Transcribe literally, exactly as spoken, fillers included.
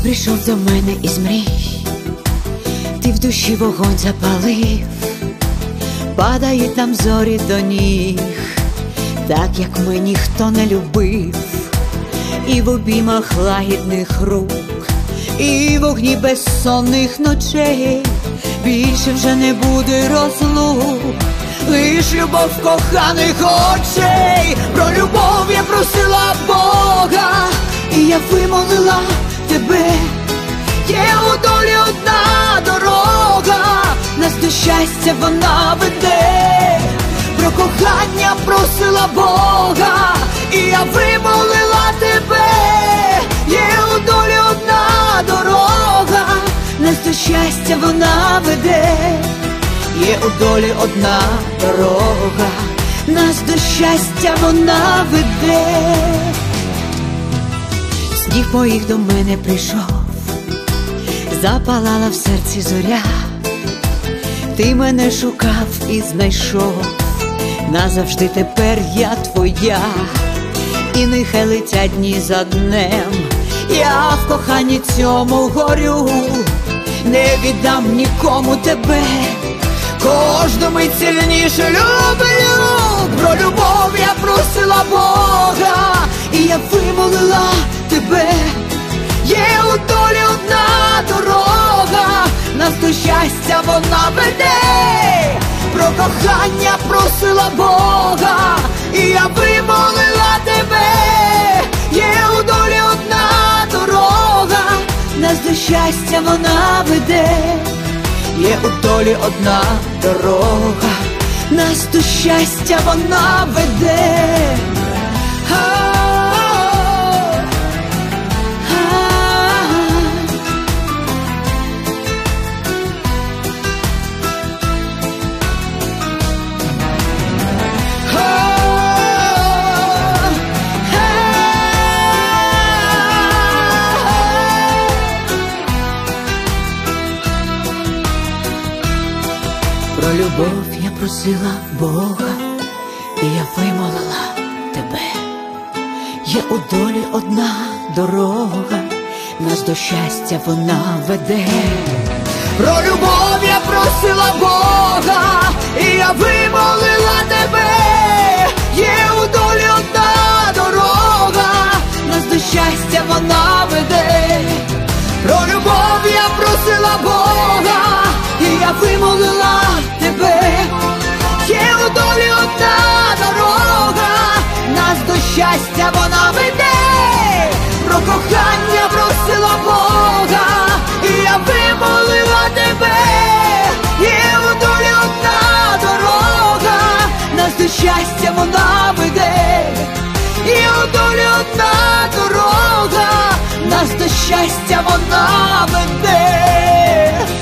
прийшов до мене із мрій, ти в душі вогонь запалив, падають нам зорі до ніг, так як ми ніхто не любив, і в обіймах лагідних рук, і в огні безсонних ночей більше вже не буде розлук, лиш любов коханих очей. Про любов я просила Бога, і я вимолила тебе. Є у долі одна дорога, нас до щастя вона веде. Про кохання просила Бога, і я вимолила тебе. Є у долі одна дорога, нас до щастя вона веде. Є у долі одна дорога, нас до щастя вона веде. Сніг моїх до мене прийшов, запалала в серці зоря. Ти мене шукав і знайшов, назавжди тепер я твоя. І нехай летять дні за днем, я в коханні цьому горю, не віддам нікому тебе, кожну мить сильніше люблю. Про любов я просила Бога, і я вимолила тебе. Є у долі одна дорога, нас до щастя вона веде. Про кохання просила Бога, і я вимолила тебе. Є у долі одна дорога, нас до щастя вона веде. Є у долі одна дорога, нас до щастя вона веде. Про любов я просила Бога, і я вимолила тебе. Є у долі одна дорога, нас до щастя вона веде. Про любов я просила Бога, і я вимолила тебе. Є у долі одна дорога, нас до щастя вона веде. Про любов я просила Бога, і я вимолила тебе. Є у долі одна дорога, нас до щастя вона веде. Про кохання просила Бога, і я вимолила тебе. Є у долі одна дорога, нас до щастя вона веде. Є у долі одна дорога, нас до щастя вона веде.